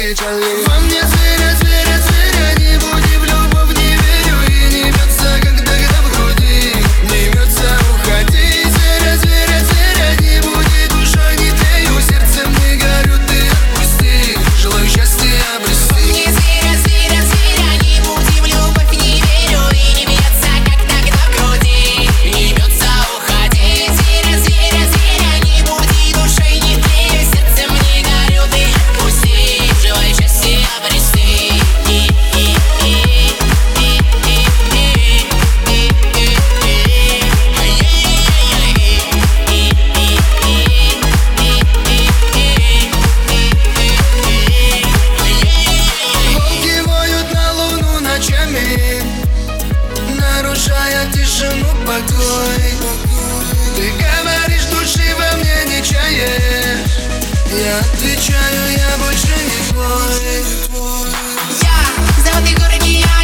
печали. Во мне зверя, зверя, зверя, не буди, в любовь не верю. И не бьется, как тогда в груди, не бьется, уходи. Зверя, зверя, зверя, не буди, душой не тлею, сердцем не горю, ты отпусти, желаю счастья обрести. Во мне зверя, зверя, зверя, не буди, в любовь не верю. И не бьется, как тогда в груди, не бьется, уходи. Зверя, зверя, зверя, не буди, душой не тлею, сердцем не горю, ты отпусти, желаю счастья обрести. Волки воют на луну ночами, нарушая тишину, покой. Ты говоришь, души во мне не чаешь. Я отвечаю, я больше не твой. Я, золотые горы, не я.